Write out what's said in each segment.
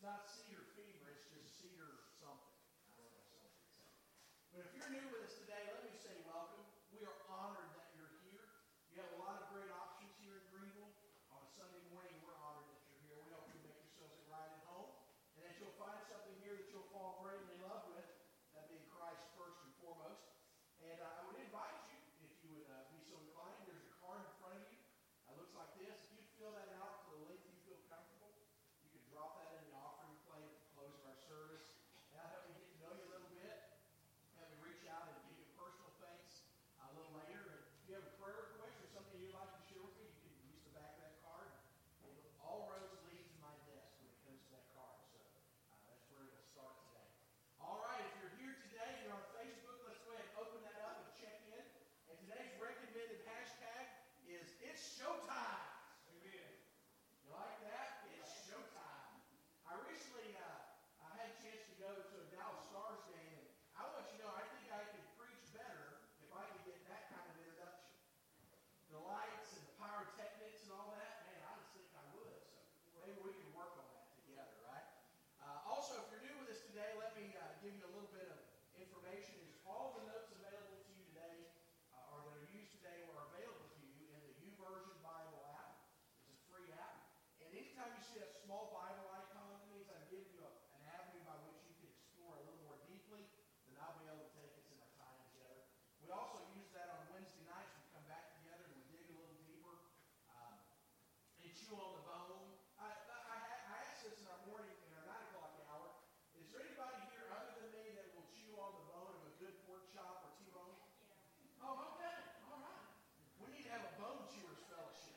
not cedar fever, it's just cedar something. I don't know something. But if you're new with us today, let me say welcome. We are honored that you're here. You have a lot of great options here in Greenville. On a Sunday morning, we're honored that you're here. We hope you make yourselves right at home, and that you'll find something here that you'll fall greatly in love with, that being Christ first and foremost. And I would invite you, if you would be so inclined, there's a card in front of you. It looks like this. If you fill that out to the length you feel comfortable, you can drop that in the offering plate at the close of our service. That'll help me get to know you a little bit. Help me reach out and give you personal thanks a little later. And if you have a prayer request or something you'd like to share with me, you can use the back of that card. And all roads lead to my desk when it comes to that card. So that's where it'll start today. All right, if you're here today, you're on Facebook, let's go ahead and open that up and check in. And today's recommended hashtag is It's Showtime. Amen. You like that? It's showtime. I recently I had a chance to go to a Dallas Stars game, and I want you to know I think I could preach better if I could get that kind of introduction. The lights and the pyrotechnics and all that, man, I just think I would. So maybe we can work on that together, right? Also, if you're new with us today, let me give you a little bit of information. All the notes available to you today, or that are used today, are available to you in the YouVersion Bible app. It's a free app. And anytime you see a small Bible icon, it means I'm giving you an avenue by which you can explore a little more deeply than I'll be able to take us in our time together. We also use that on Wednesday nights. We come back together and we dig a little deeper and chew on the bone. I asked this in our morning, in our 9 o'clock hour. Is there anybody here other than me that will chew on the bone of a good pork chop or T-bone? Yeah. Oh, okay. All right. We need to have a bone chewers fellowship.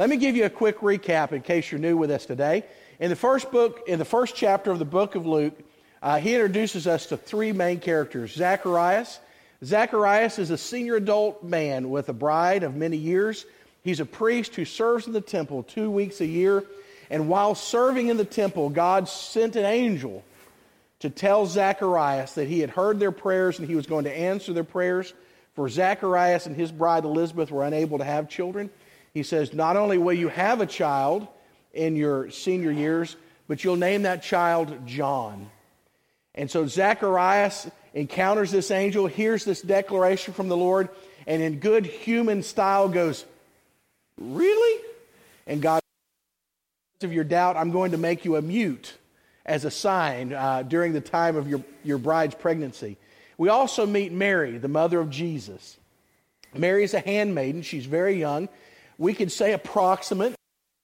Let me give you a quick recap in case you're new with us today. In the first chapter of the book of Luke, he introduces us to three main characters. Zacharias. Zacharias is a senior adult man with a bride of many years. He's a priest who serves in the temple 2 weeks a year. And while serving in the temple, God sent an angel to tell Zacharias that he had heard their prayers and he was going to answer their prayers. For Zacharias and his bride Elizabeth were unable to have children. He says, not only will you have a child in your senior years, but you'll name that child John. And so Zacharias encounters this angel, hears this declaration from the Lord, and in good human style goes, really? And God, because of your doubt, I'm going to make you a mute as a sign during the time of your bride's pregnancy. We also meet Mary, the mother of Jesus. Mary is a handmaiden. She's very young. We could say approximately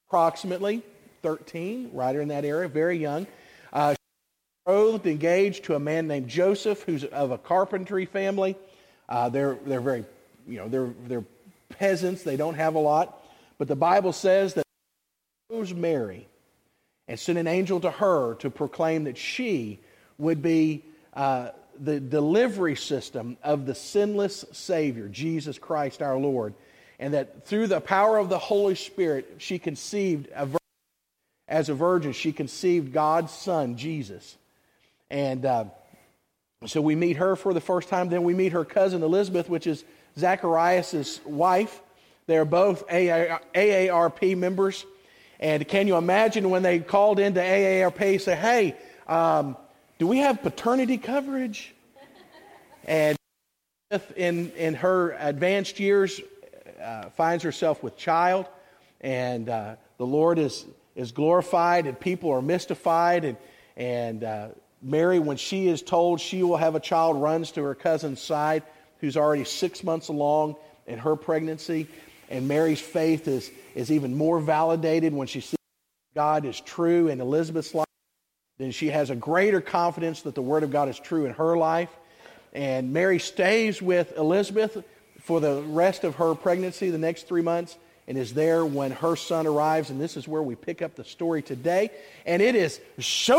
13, right in that area, very young. She's betrothed, engaged to a man named Joseph, who's of a carpentry family. They're very, they're peasants. They don't have a lot. But the Bible says that chose Mary and sent an angel to her to proclaim that she would be the delivery system of the sinless Savior, Jesus Christ our Lord. And that through the power of the Holy Spirit, she conceived as a virgin. She conceived God's Son, Jesus. And so we meet her for the first time. Then we meet her cousin Elizabeth, which is Zacharias' wife. They're both AARP members. And can you imagine when they called into AARP, say, hey, do we have paternity coverage? And in her advanced years, finds herself with child, and the Lord is glorified, and people are mystified, and Mary, when she is told she will have a child, runs to her cousin's side, who's already 6 months along in her pregnancy, and Mary's faith is even more validated when she sees God is true in Elizabeth's life. Then she has a greater confidence that the Word of God is true in her life, and Mary stays with Elizabeth for the rest of her pregnancy, the next 3 months, and is there when her son arrives. And this is where we pick up the story today. And it is show.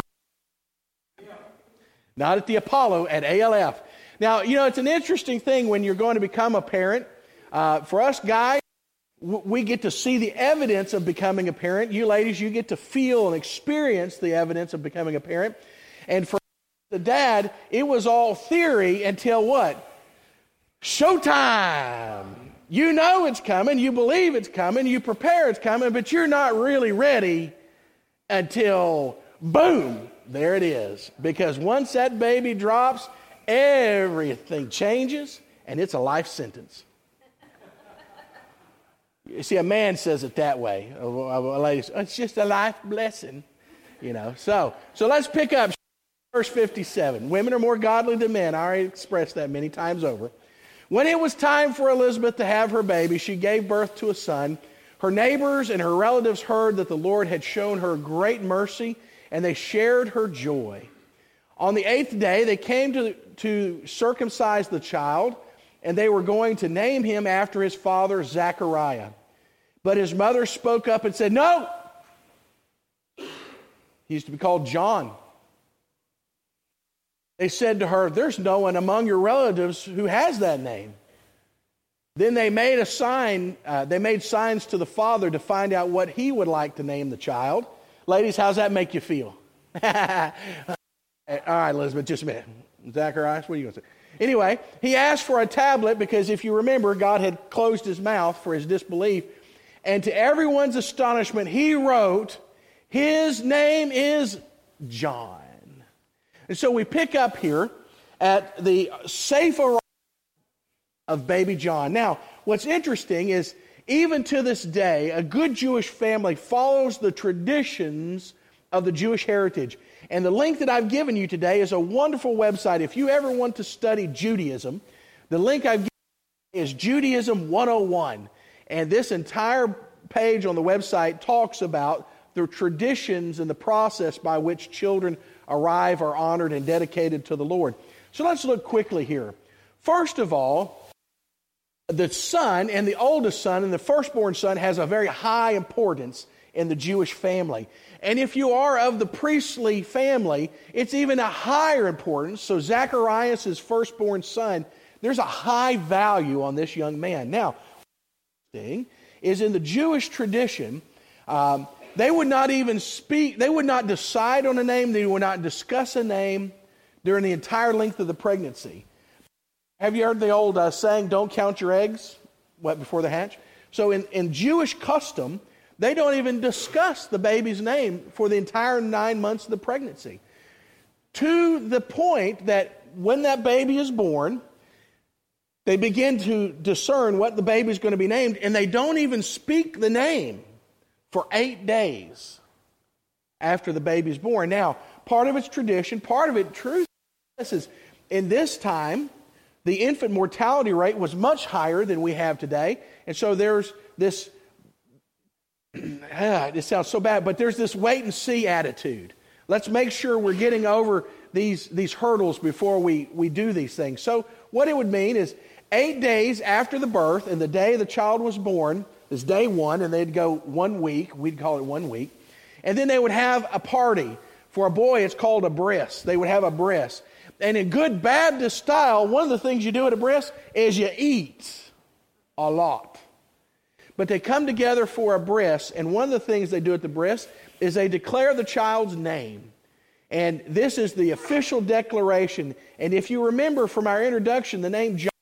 Not at the Apollo, at ALF. Now, it's an interesting thing when you're going to become a parent. For us guys, we get to see the evidence of becoming a parent. You ladies, you get to feel and experience the evidence of becoming a parent. And for the dad, it was all theory until what? Showtime. You know it's coming, you believe it's coming, you prepare it's coming, but you're not really ready until, boom, there it is. Because once that baby drops, everything changes, and it's a life sentence. You see, a man says it that way. A lady says, it's just a life blessing. So let's pick up verse 57. Women are more godly than men. I already expressed that many times over. When it was time for Elizabeth to have her baby, she gave birth to a son. Her neighbors and her relatives heard that the Lord had shown her great mercy, and they shared her joy. On the 8th day, they came to circumcise the child, and they were going to name him after his father, Zachariah. But his mother spoke up and said, no! He used to be called John. They said to her, there's no one among your relatives who has that name. Then they made a sign. They made signs to the father to find out what he would like to name the child. Ladies, how's that make you feel? All right, Elizabeth, just a minute. Zacharias, what are you going to say? Anyway, he asked for a tablet because if you remember, God had closed his mouth for his disbelief. And to everyone's astonishment, he wrote, his name is John. And so we pick up here at the safe arrival of baby John. Now, what's interesting is even to this day, a good Jewish family follows the traditions of the Jewish heritage. And the link that I've given you today is a wonderful website. If you ever want to study Judaism, the link I've given you is Judaism 101. And this entire page on the website talks about the traditions and the process by which children arrive, are honored, and dedicated to the Lord. So let's look quickly here. First of all, the son and the oldest son and the firstborn son has a very high importance in the Jewish family. And if you are of the priestly family, it's even a higher importance. So Zacharias, his firstborn son, there's a high value on this young man. Now, thing is in the Jewish tradition, they would not even speak, they would not decide on a name, they would not discuss a name during the entire length of the pregnancy. Have you heard the old saying, don't count your eggs before they hatch? So in Jewish custom, they don't even discuss the baby's name for the entire 9 months of the pregnancy. To the point that when that baby is born, they begin to discern what the baby is going to be named, and they don't even speak the name for 8 days after the baby is born. Now, part of it's tradition, part of it truth. This is, in this time, the infant mortality rate was much higher than we have today, and so there's this, it sounds so bad, but there's this wait and see attitude. Let's make sure we're getting over these hurdles before we do these things. So what it would mean is 8 days after the birth and the day the child was born is day one, and they'd go 1 week. We'd call it 1 week. And then they would have a party. For a boy, it's called a bris. They would have a bris. And in good Baptist style, one of the things you do at a bris is you eat a lot. But they come together for a bris, and one of the things they do at the bris is they declare the child's name. And this is the official declaration. And if you remember from our introduction, the name John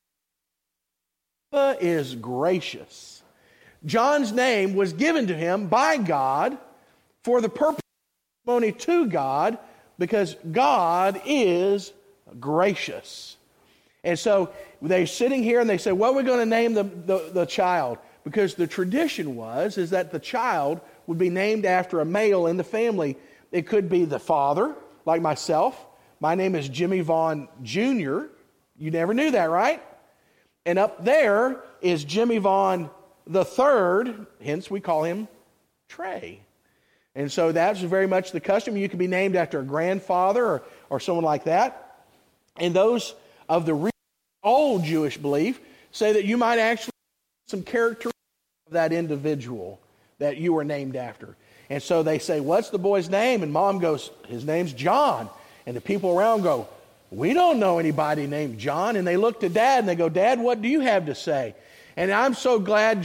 is gracious. John's name was given to him by God for the purpose of testimony to God, because God is gracious. And so they're sitting here and they say, what are we going to name the child? Because the tradition is that the child would be named after a male in the family. It could be the father, like myself. My name is Jimmy Vaughn Jr. You never knew that, right? And up there is Jimmy Vaughn the third, hence we call him Trey. And so that's very much the custom. You could be named after a grandfather or someone like that. And those of the real old Jewish belief say that you might actually have some characteristics of that individual that you were named after. And so they say, what's the boy's name? And mom goes, his name's John. And the people around go, we don't know anybody named John. And they look to Dad and they go, Dad, what do you have to say? And I'm so glad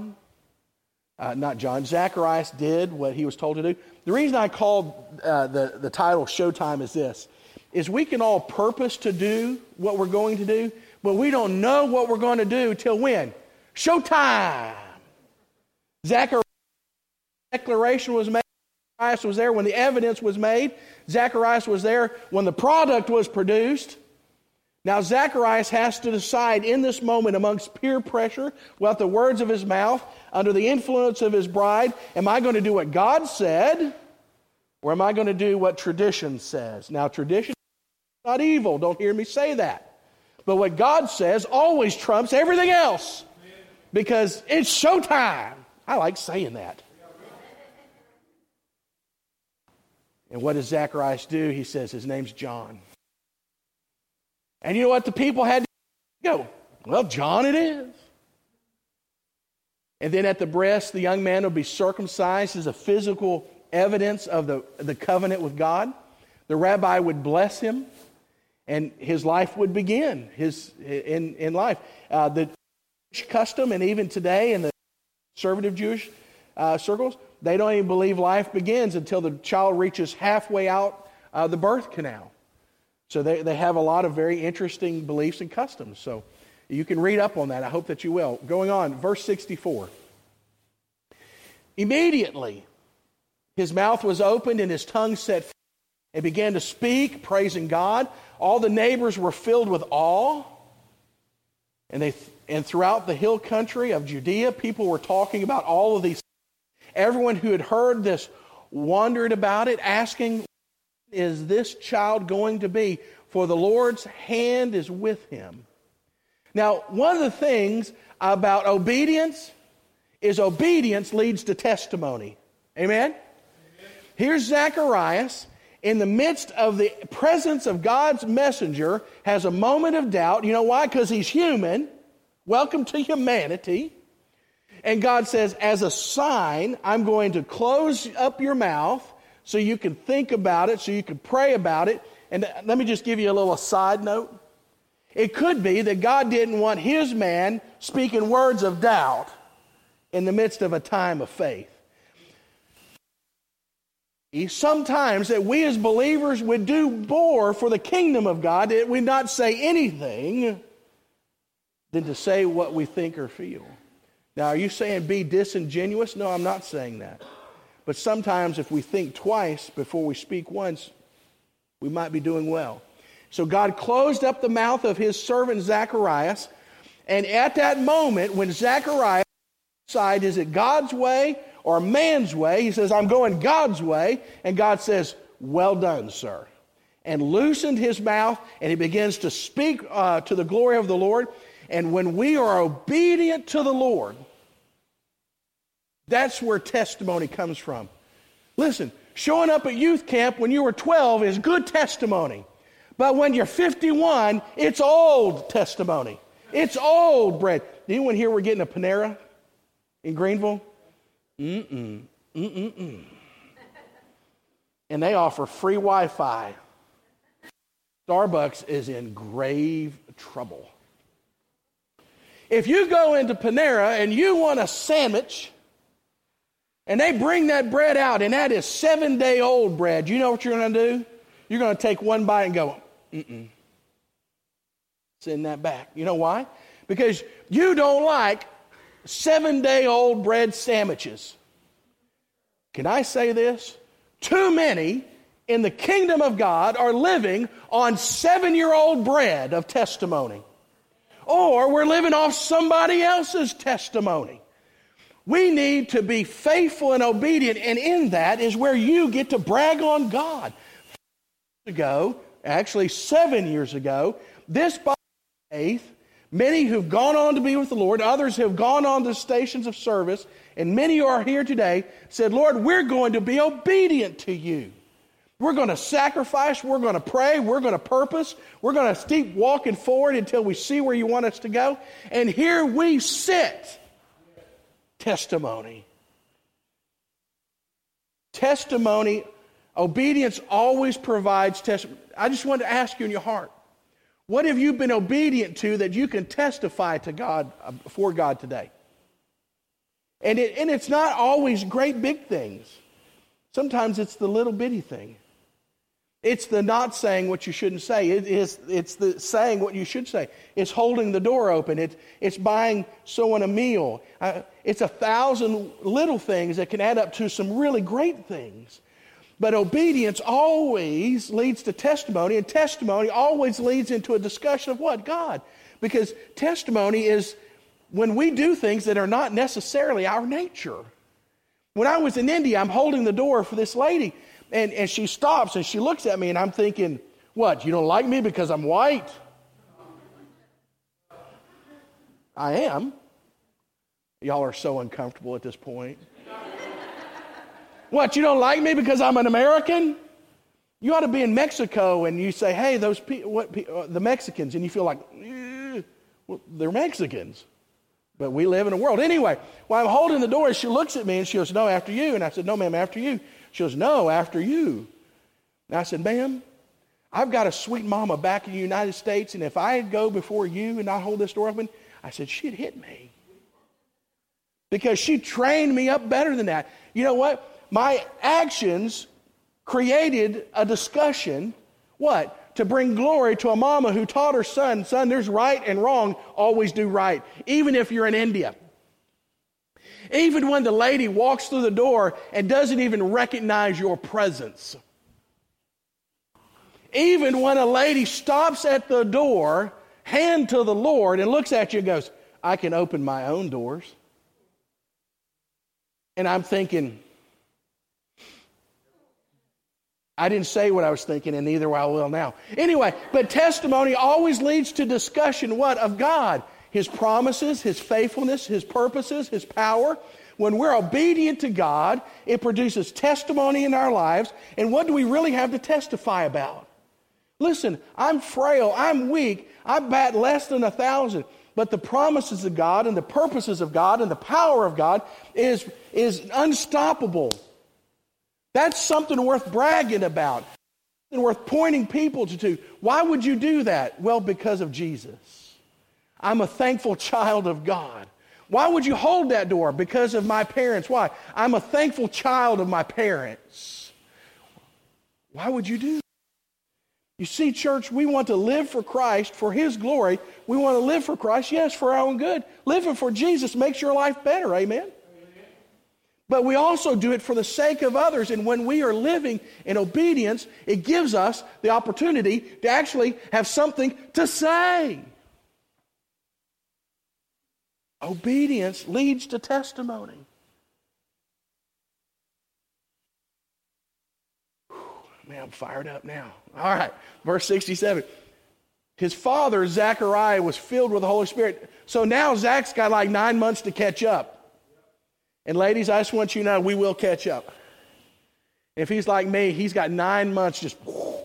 Zacharias did what he was told to do. The reason I called the title Showtime is this, is we can all purpose to do what we're going to do, but we don't know what we're going to do till when? Showtime! Zacharias' declaration was made. Zacharias was there when the evidence was made. Zacharias was there when the product was produced. Now Zacharias has to decide in this moment amongst peer pressure, without the words of his mouth, under the influence of his bride, am I going to do what God said, or am I going to do what tradition says? Now tradition is not evil, don't hear me say that. But what God says always trumps everything else, because it's showtime. I like saying that. And what does Zacharias do? He says his name's John. And you know what the people had to go? Well, John it is. And then at the breast, the young man will be circumcised as a physical evidence of the covenant with God. The rabbi would bless him, and his life would begin in life. The custom, and even today in the conservative Jewish circles, they don't even believe life begins until the child reaches halfway out the birth canal. So they have a lot of very interesting beliefs and customs. So you can read up on that. I hope that you will. Going on, verse 64. Immediately, his mouth was opened and his tongue set free and began to speak, praising God. All the neighbors were filled with awe. And throughout the hill country of Judea, people were talking about all of these. Everyone who had heard this wondered about it, asking, is this child going to be? For the Lord's hand is with him. Now, one of the things about obedience is obedience leads to testimony. Amen? Here's Zacharias in the midst of the presence of God's messenger, has a moment of doubt. You know why? Because he's human. Welcome to humanity. And God says, as a sign, I'm going to close up your mouth so you can think about it, so you can pray about it. And let me just give you a little side note. It could be that God didn't want his man speaking words of doubt in the midst of a time of faith. Sometimes that we as believers would do more for the kingdom of God, that we not say anything than to say what we think or feel. Now, are you saying be disingenuous? No, I'm not saying that. But sometimes if we think twice before we speak once, we might be doing well. So God closed up the mouth of his servant Zacharias, and at that moment when Zacharias decided, is it God's way or man's way? He says, I'm going God's way. And God says, well done, sir. And loosened his mouth, and he begins to speak to the glory of the Lord. And when we are obedient to the Lord, that's where testimony comes from. Listen, showing up at youth camp when you were 12 is good testimony. But when you're 51, it's old testimony. It's old bread. Anyone here we're getting a Panera in Greenville? And they offer free Wi-Fi. Starbucks is in grave trouble. If you go into Panera and you want a sandwich, and they bring that bread out, and that is 7-day-old bread, you know what you're going to do? You're going to take one bite and go, send that back. You know why? Because you don't like 7-day-old bread sandwiches. Can I say this? Too many in the kingdom of God are living on 7-year-old bread of testimony. Or we're living off somebody else's testimony. We need to be faithful and obedient, and in that is where you get to brag on God. 7 years ago, this body of faith, many who've gone on to be with the Lord, others have gone on to stations of service, and many who are here today said, Lord, we're going to be obedient to you. We're going to sacrifice, we're going to pray, we're going to purpose, we're going to keep walking forward until we see where you want us to go. And here we sit. Testimony. Testimony, obedience always provides testimony. I just want to ask you in your heart, what have you been obedient to that you can testify to God, before God today? And it's not always great big things. Sometimes it's the little bitty thing. It's the not saying what you shouldn't say. It's the saying what you should say. It's holding the door open. It's buying someone a meal. It's 1,000 little things that can add up to some really great things. But obedience always leads to testimony, and testimony always leads into a discussion of what? God. Because testimony is when we do things that are not necessarily our nature. When I was in India, I'm holding the door for this lady, and she stops and she looks at me, and I'm thinking, what, you don't like me because I'm white? I am. Y'all are so uncomfortable at this point. What, you don't like me because I'm an American? You ought to be in Mexico and you say, hey, those the Mexicans, and you feel like, well, they're Mexicans. But we live in a world. Anyway, while I'm holding the door, she looks at me and she goes, no, after you. And I said, no, ma'am, after you. She goes, no, after you. And I said, ma'am, I've got a sweet mama back in the United States, and if I go before you and not hold this door open, I said, she'd hit me. Because she trained me up better than that. You know what? My actions created a discussion, what? To bring glory to a mama who taught her son, there's right and wrong, always do right, even if you're in India. Even when the lady walks through the door and doesn't even recognize your presence. Even when a lady stops at the door, hand to the Lord, and looks at you and goes, I can open my own doors. And I'm thinking, I didn't say what I was thinking, and neither I will now. Anyway, but testimony always leads to discussion, what? Of God. His promises, His faithfulness, His purposes, His power. When we're obedient to God, it produces testimony in our lives. And what do we really have to testify about? Listen, I'm frail, I'm weak, I bat less than 1,000. But the promises of God and the purposes of God and the power of God is unstoppable. That's something worth bragging about, something worth pointing people to. Why would you do that? Well, because of Jesus. I'm a thankful child of God. Why would you hold that door? Because of my parents. Why? I'm a thankful child of my parents. Why would you do that? You see, church, we want to live for Christ, for His glory. We want to live for Christ, yes, for our own good. Living for Jesus makes your life better, amen? But we also do it for the sake of others. And when we are living in obedience, it gives us the opportunity to actually have something to say. Obedience leads to testimony. Man, I'm fired up now. All right, verse 67. His father, Zechariah, was filled with the Holy Spirit. So now Zach's got like 9 months to catch up. And ladies, I just want you to know, we will catch up. If he's like me, he's got 9 months just...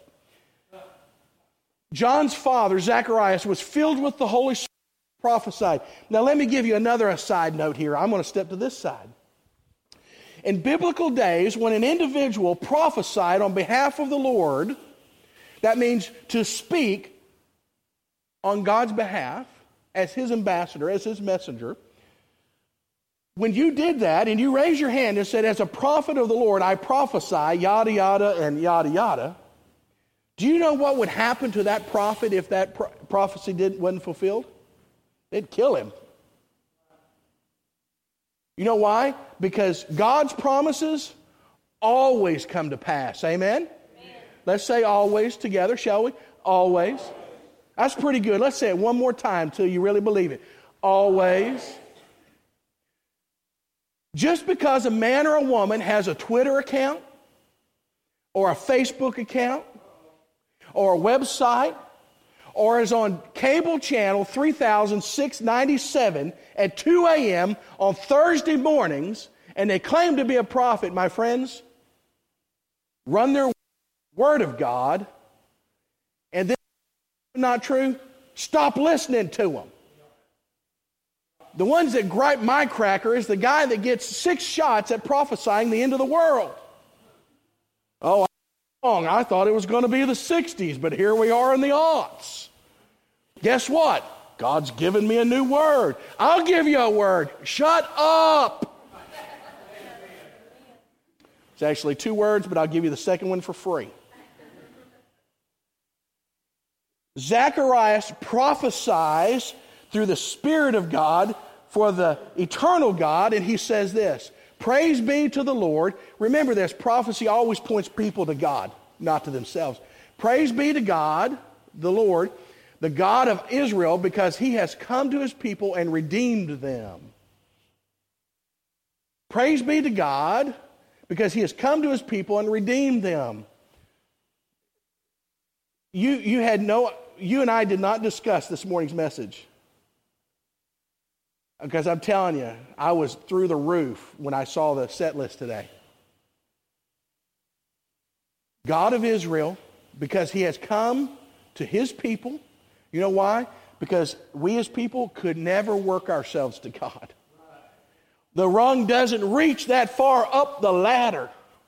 John's father, Zacharias, was filled with the Holy Spirit, prophesied. Now let me give you another side note here. I'm going to step to this side. In biblical days, when an individual prophesied on behalf of the Lord, that means to speak on God's behalf as His ambassador, as His messenger. When you did that and you raised your hand and said, as a prophet of the Lord, I prophesy, yada, yada, and yada, yada, do you know what would happen to that prophet if that prophecy wasn't fulfilled? They'd kill him. You know why? Because God's promises always come to pass. Amen? Amen? Let's say always together, shall we? Always. That's pretty good. Let's say it one more time till you really believe it. Always. Just because a man or a woman has a Twitter account or a Facebook account or a website or is on cable channel 3697 at 2 a.m. on Thursday mornings, and they claim to be a prophet, my friends, run their word of God, and then not true, stop listening to them. The ones that gripe my cracker is the guy that gets 6 shots at prophesying the end of the world. Oh, I'm wrong. I thought it was going to be the 60s, but here we are in the aughts. Guess what? God's given me a new word. I'll give you a word. Shut up. It's actually 2 words, but I'll give you the second one for free. Zacharias prophesies through the Spirit of God for the eternal God, and he says this, praise be to the Lord. Remember this, prophecy always points people to God, not to themselves. Praise be to God, the Lord, the God of Israel, because He has come to His people and redeemed them. Praise be to God, because He has come to His people and redeemed them. You and I did not discuss this morning's message. Because I'm telling you, I was through the roof when I saw the set list today. God of Israel, because He has come to His people. You know why? Because we as people could never work ourselves to God. The rung doesn't reach that far up the ladder.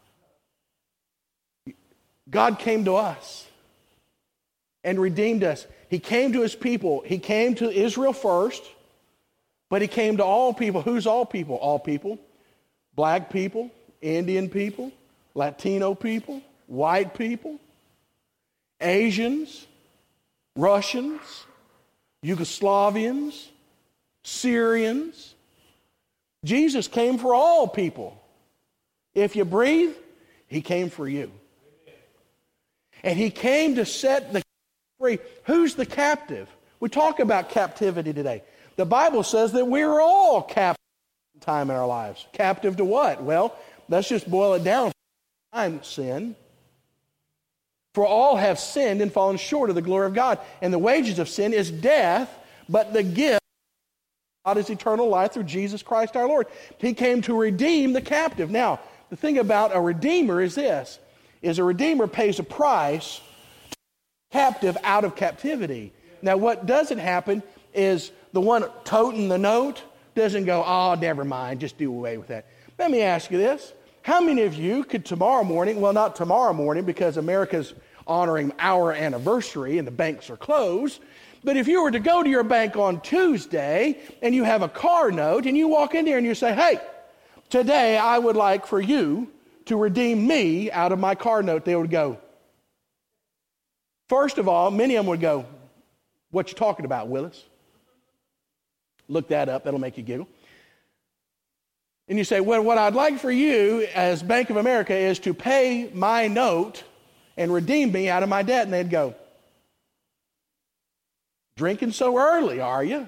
God came to us and redeemed us. He came to His people. He came to Israel first, but He came to all people. Who's all people? All people. Black people, Indian people, Latino people, white people, Asians, Russians, Yugoslavians, Syrians. Jesus came for all people. If you breathe, He came for you. And He came to set the free. Who's the captive? We talk about captivity today. The Bible says that we're all captive time in our lives. Captive to what? Well, let's just boil it down. I'm sin. For all have sinned and fallen short of the glory of God. And the wages of sin is death, but the gift of God is eternal life through Jesus Christ our Lord. He came to redeem the captive. Now, the thing about a redeemer is this, is a redeemer pays a price to captive out of captivity. Now, what doesn't happen is the one toting the note doesn't go, oh, never mind, just do away with that. Let me ask you this. How many of you could tomorrow morning, well, not tomorrow morning because America's honoring our anniversary and the banks are closed, but if you were to go to your bank on Tuesday and you have a car note and you walk in there and you say, hey, today I would like for you to redeem me out of my car note, they would go, first of all, many of them would go, what you talking about, Willis? Look that up, that'll make you giggle. And you say, well, what I'd like for you as Bank of America is to pay my note and redeem me out of my debt. And they'd go, drinking so early, are you?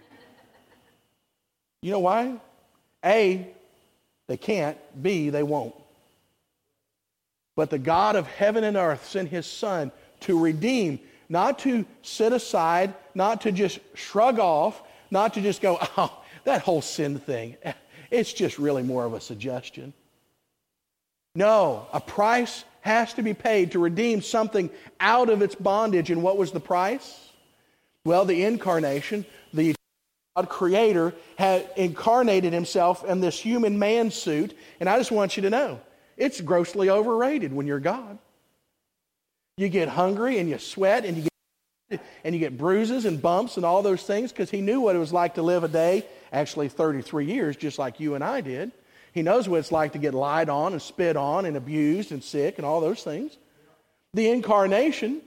You know why? A, they can't. B, they won't. But the God of heaven and earth sent his Son to redeem, not to sit aside, not to just shrug off, not to just go, oh, that whole sin thing, it's just really more of a suggestion. No, a price has to be paid to redeem something out of its bondage. And what was the price? Well, the incarnation, the God creator had incarnated himself in this human man suit. And I just want you to know, it's grossly overrated when you're God. You get hungry and you sweat and you get bruises and bumps and all those things because he knew what it was like to live a day, actually 33 years, just like you and I did. He knows what it's like to get lied on and spit on and abused and sick and all those things. The incarnation,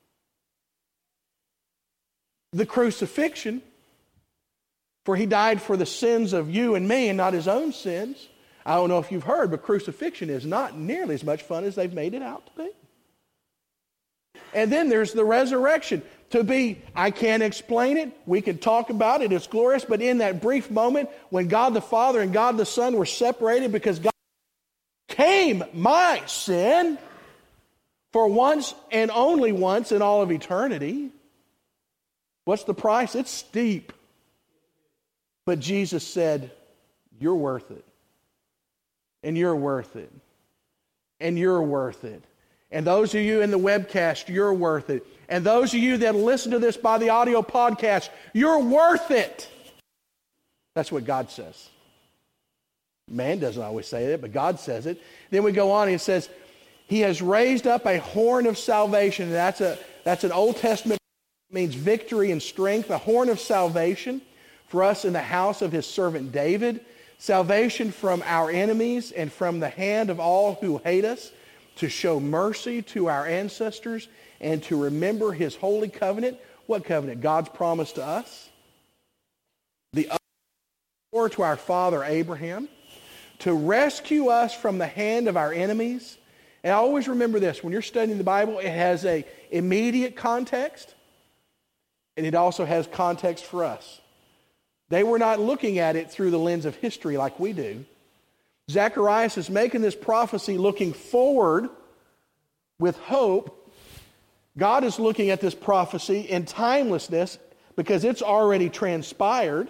the crucifixion, for he died for the sins of you and me and not his own sins. I don't know if you've heard, but crucifixion is not nearly as much fun as they've made it out to be. And then there's the resurrection. I can't explain it. We can talk about it. It's glorious. But in that brief moment when God the Father and God the Son were separated because God became my sin for once and only once in all of eternity. What's the price? It's steep. But Jesus said, you're worth it. And you're worth it. And you're worth it. And those of you in the webcast, you're worth it. And those of you that listen to this by the audio podcast, you're worth it. That's what God says. Man doesn't always say it, but God says it. Then we go on and it says, he has raised up a horn of salvation. That's an Old Testament, means victory and strength, a horn of salvation for us in the house of his servant David. Salvation from our enemies and from the hand of all who hate us, to show mercy to our ancestors and to remember his holy covenant. What covenant? God's promise to us. The oath to our father Abraham, to rescue us from the hand of our enemies. And always remember this, when you're studying the Bible, it has an immediate context, and it also has context for us. They were not looking at it through the lens of history like we do. Zacharias is making this prophecy looking forward with hope. God is looking at this prophecy in timelessness because it's already transpired.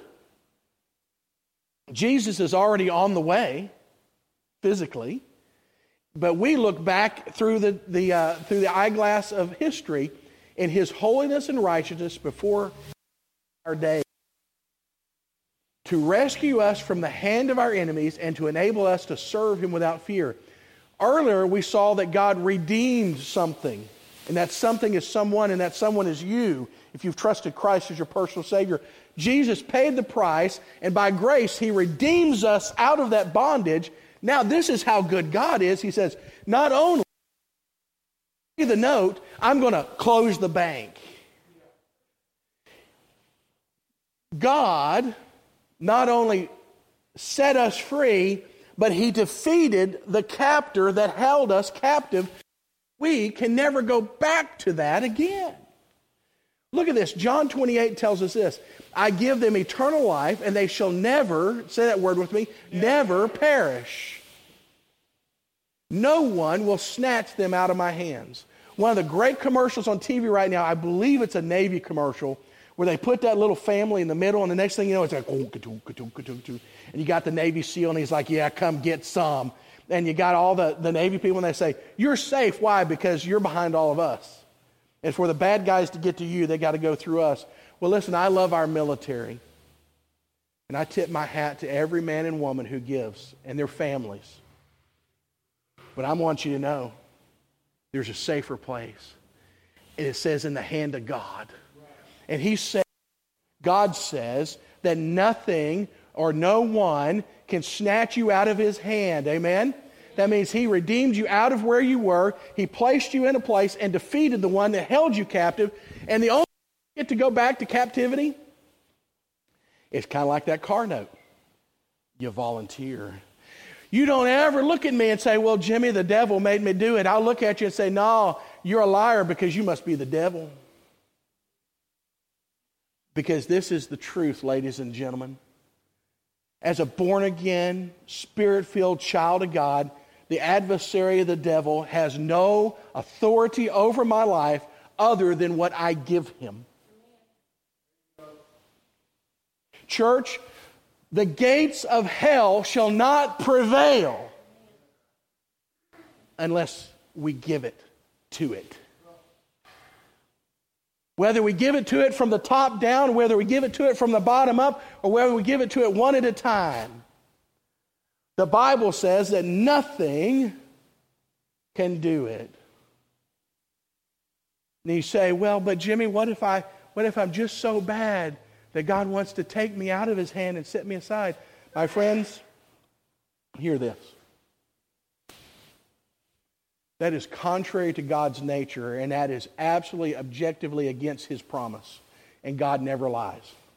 Jesus is already on the way physically. But we look back through the eyeglass of history in his holiness and righteousness before our day, to rescue us from the hand of our enemies and to enable us to serve him without fear. Earlier, we saw that God redeemed something, and that something is someone, and that someone is you, if you've trusted Christ as your personal Savior. Jesus paid the price, and by grace, he redeems us out of that bondage. Now, this is how good God is. He says, not only the note, I'm going to close the bank. God not only set us free, but he defeated the captor that held us captive. We can never go back to that again. Look at this. John 28 tells us this. I give them eternal life, and they shall never, say that word with me, never perish. No one will snatch them out of my hands. One of the great commercials on TV right now, I believe it's a Navy commercial, where they put that little family in the middle, and the next thing you know, it's like, and you got the Navy SEAL, and he's like, yeah, come get some. And you got all the Navy people, and they say, you're safe. Why? Because you're behind all of us. And for the bad guys to get to you, they got to go through us. Well, listen, I love our military. And I tip my hat to every man and woman who gives and their families. But I want you to know there's a safer place. And it says in the hand of God. And God says that nothing or no one can snatch you out of his hand. Amen? That means he redeemed you out of where you were. He placed you in a place and defeated the one that held you captive. And the only way you get to go back to captivity, it's kind of like that car note. You volunteer. You don't ever look at me and say, well, Jimmy, the devil made me do it. I'll look at you and say, no, you're a liar because you must be the devil. Because this is the truth, ladies and gentlemen. As a born-again, spirit-filled child of God, the adversary of the devil has no authority over my life other than what I give him. Church, the gates of hell shall not prevail unless we give it to it. Whether we give it to it from the top down, whether we give it to it from the bottom up, or whether we give it to it one at a time. The Bible says that nothing can do it. And you say, well, but Jimmy, what if I'm just so bad that God wants to take me out of his hand and set me aside? My friends, hear this. That is contrary to God's nature, and that is absolutely objectively against his promise. And God never lies.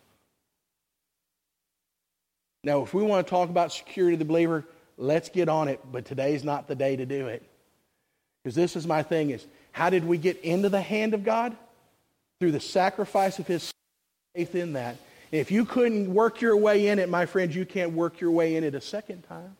Now, if we want to talk about security of the believer, let's get on it, but today's not the day to do it. Because this is my thing is, how did we get into the hand of God? Through the sacrifice of his faith in that. If you couldn't work your way in it, my friends, you can't work your way in it a second time.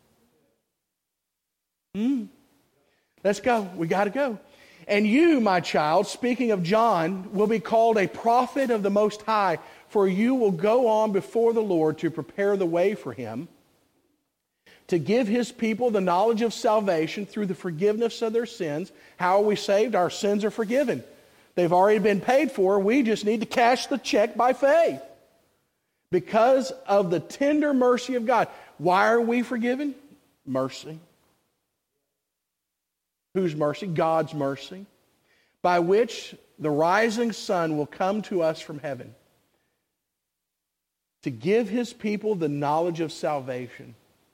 Let's go. We got to go. And you, my child, speaking of John, will be called a prophet of the Most High, for you will go on before the Lord to prepare the way for him, to give his people the knowledge of salvation through the forgiveness of their sins. How are we saved? Our sins are forgiven. They've already been paid for. We just need to cash the check by faith. Because of the tender mercy of God. Why are we forgiven? Mercy. Whose mercy? God's mercy. By which the rising sun will come to us from heaven, to give his people the knowledge of salvation.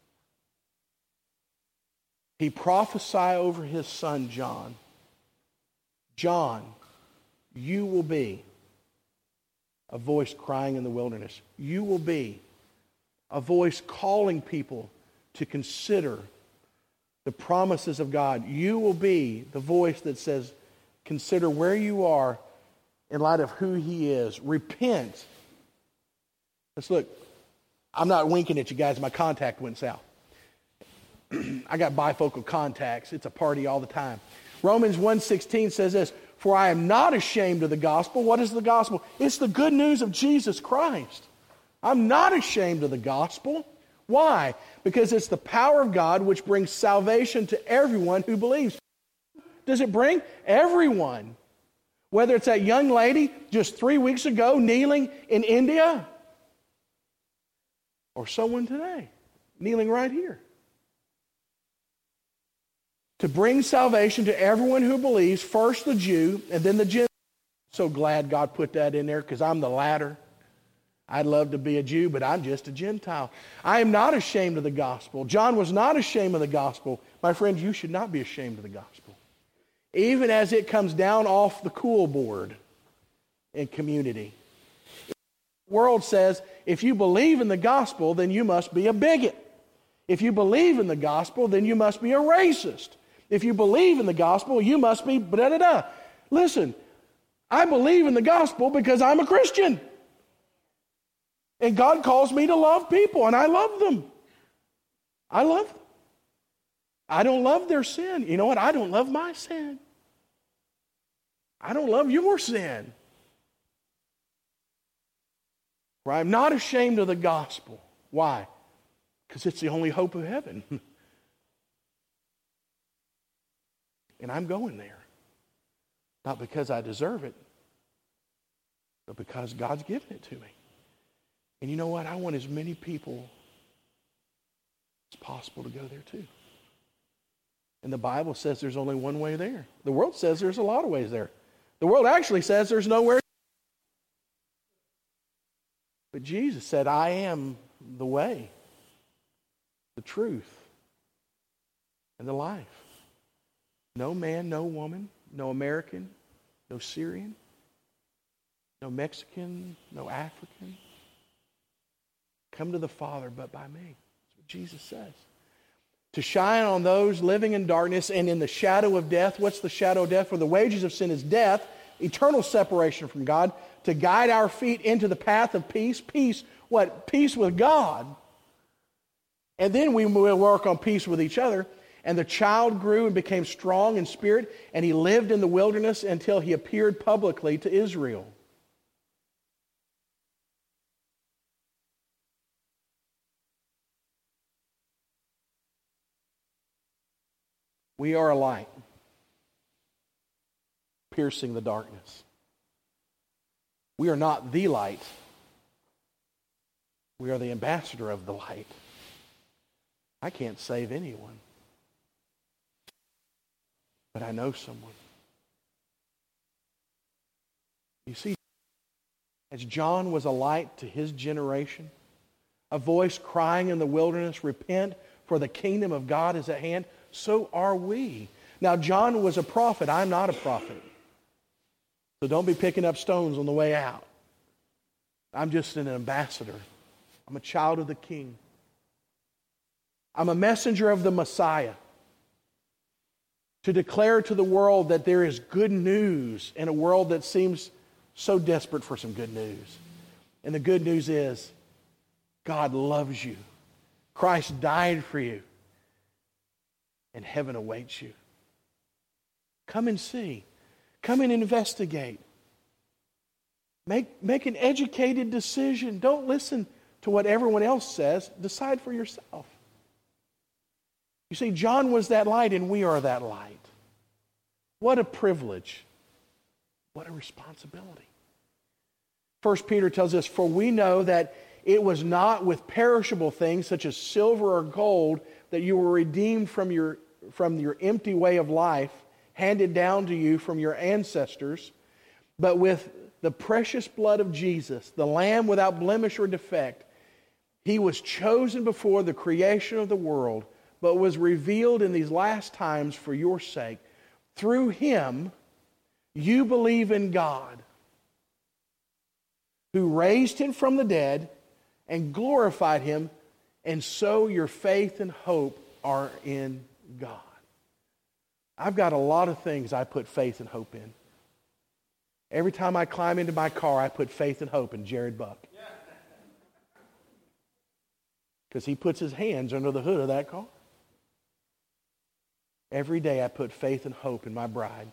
He prophesied over his son John. John, you will be a voice crying in the wilderness. You will be a voice calling people to consider the promises of God. You will be the voice that says, consider where you are in light of who he is. Repent. Let's look. I'm not winking at you guys. My contact went south. I got bifocal contacts. It's a party all the time. Romans 1:16 says this, for I am not ashamed of the gospel. What is the gospel? It's the good news of Jesus Christ. I'm not ashamed of the gospel. Why? Because it's the power of God which brings salvation to everyone who believes. Does it bring? Everyone. Whether it's that young lady just 3 weeks ago kneeling in India, or someone today kneeling right here. To bring salvation to everyone who believes, first the Jew and then the Gentile. So glad God put that in there because I'm the latter. I'd love to be a Jew, but I'm just a Gentile. I am not ashamed of the gospel. John was not ashamed of the gospel. My friends, you should not be ashamed of the gospel. Even as it comes down off the cool board in community. The world says, if you believe in the gospel, then you must be a bigot. If you believe in the gospel, then you must be a racist. If you believe in the gospel, you must be da-da-da. Listen, I believe in the gospel because I'm a Christian. And God calls me to love people, and I love them. I love them. I don't love their sin. You know what? I don't love my sin. I don't love your sin. For I'm not ashamed of the gospel. Why? Because it's the only hope of heaven. And I'm going there. Not because I deserve it, but because God's given it to me. And you know what? I want as many people as possible to go there too. And the Bible says there's only one way there. The world says there's a lot of ways there. The world actually says there's nowhere. But Jesus said, I am the way, the truth, and the life. No man, no woman, no American, no Syrian, no Mexican, no African come to the Father but by me. That's what Jesus says. To shine on those living in darkness and in the shadow of death. What's the shadow of death? For the wages of sin is death, eternal separation from God. To guide our feet into the path of peace. Peace, what? Peace with God. And then we will work on peace with each other. And the child grew and became strong in spirit, and he lived in the wilderness until he appeared publicly to Israel. We are a light, piercing the darkness. We are not the light. We are the ambassador of the light. I can't save anyone, but I know someone. You see, as John was a light to his generation, a voice crying in the wilderness, repent, for the kingdom of God is at hand, so are we. Now, John was a prophet. I'm not a prophet. So don't be picking up stones on the way out. I'm just an ambassador. I'm a child of the King. I'm a messenger of the Messiah to declare to the world that there is good news in a world that seems so desperate for some good news. And the good news is God loves you. Christ died for you. And heaven awaits you. Come and see. Come and investigate. Make an educated decision. Don't listen to what everyone else says. Decide for yourself. You see, John was that light and we are that light. What a privilege. What a responsibility. 1 Peter tells us, for we know that it was not with perishable things such as silver or gold that you were redeemed from your empty way of life handed down to you from your ancestors, but with the precious blood of Jesus, the Lamb without blemish or defect. He was chosen before the creation of the world, but was revealed in these last times for your sake. Through Him, you believe in God, who raised Him from the dead and glorified Him, and so your faith and hope are in God. I've got a lot of things I put faith and hope in. Every time I climb into my car, I put faith and hope in Jared Buck. Because he puts his hands under the hood of that car. Every day I put faith and hope in my bride.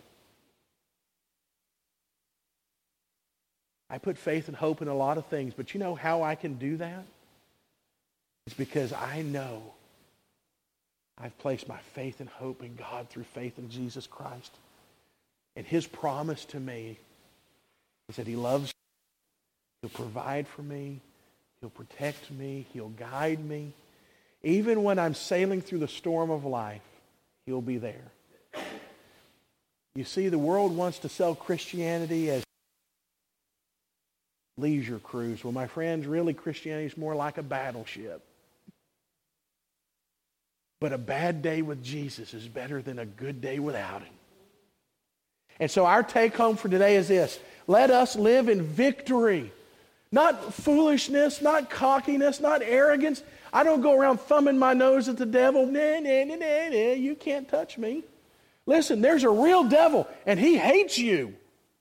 I put faith and hope in a lot of things, but you know how I can do that? It's because I know I've placed my faith and hope in God through faith in Jesus Christ. And His promise to me is that He loves me, He'll provide for me, He'll protect me, He'll guide me. Even when I'm sailing through the storm of life, He'll be there. You see, the world wants to sell Christianity as leisure cruise. Well, my friends, really Christianity is more like a battleship. But a bad day with Jesus is better than a good day without Him. And so our take home for today is this. Let us live in victory. Not foolishness, not cockiness, not arrogance. I don't go around thumbing my nose at the devil. Nah, nah, nah, nah, nah. You can't touch me. Listen, there's a real devil, and he hates you.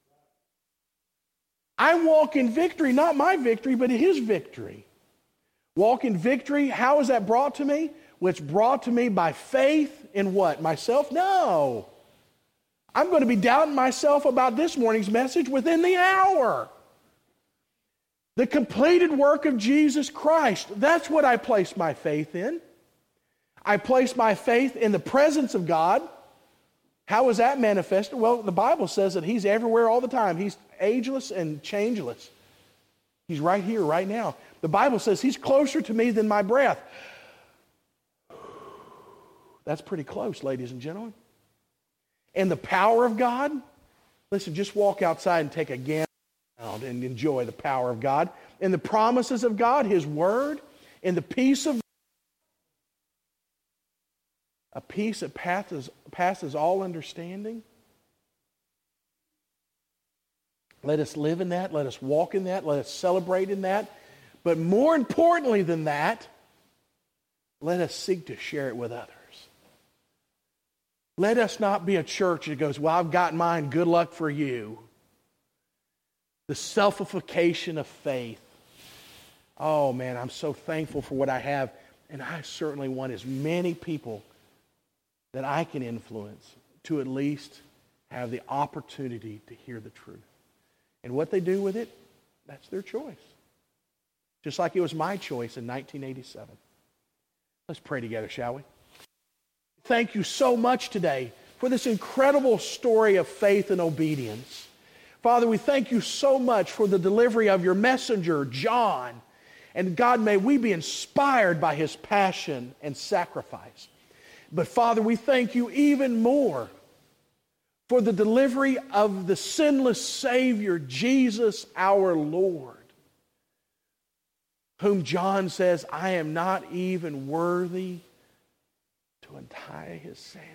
I walk in victory, not my victory, but His victory. Walk in victory, how is that brought to me? Well, it's brought to me by faith in what? Myself? No. I'm going to be doubting myself about this morning's message within the hour. The completed work of Jesus Christ. That's what I place my faith in. I place my faith in the presence of God. How is that manifested? Well, the Bible says that He's everywhere all the time. He's ageless and changeless. He's right here, right now. The Bible says He's closer to me than my breath. That's pretty close, ladies and gentlemen. And the power of God, listen, just walk outside and take a gander around and enjoy the power of God. And the promises of God, His Word, and the peace of God. A peace that passes all understanding. Let us live in that. Let us walk in that. Let us celebrate in that. But more importantly than that, let us seek to share it with others. Let us not be a church that goes, well, I've got mine, good luck for you. The selfification of faith. Oh man, I'm so thankful for what I have. And I certainly want as many people that I can influence to at least have the opportunity to hear the truth. And what they do with it, that's their choice. Just like it was my choice in 1987. Let's pray together, shall we? Thank you so much today for this incredible story of faith and obedience. Father, we thank you so much for the delivery of your messenger, John. And God, may we be inspired by his passion and sacrifice. But Father, we thank you even more for the delivery of the sinless Savior, Jesus our Lord, whom John says, I am not even worthy to untie his sandals.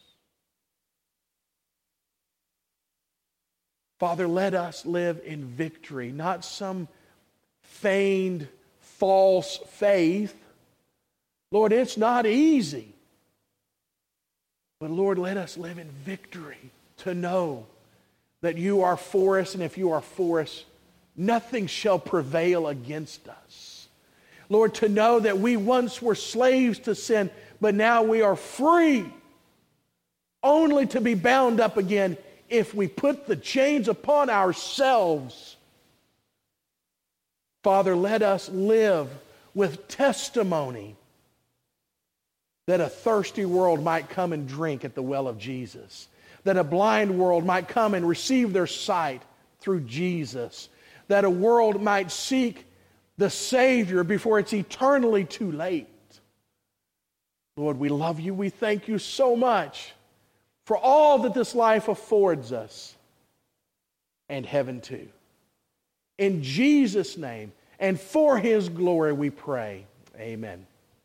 Father, let us live in victory, not some feigned false faith. Lord, it's not easy. But Lord, let us live in victory to know that you are for us, and if you are for us, nothing shall prevail against us. Lord, to know that we once were slaves to sin, but now we are free, only to be bound up again if we put the chains upon ourselves. Father, let us live with testimony that a thirsty world might come and drink at the well of Jesus, that a blind world might come and receive their sight through Jesus, that a world might seek the Savior before it's eternally too late. Lord, we love you. We thank you so much for all that this life affords us, and heaven too. In Jesus' name and for his glory we pray. Amen.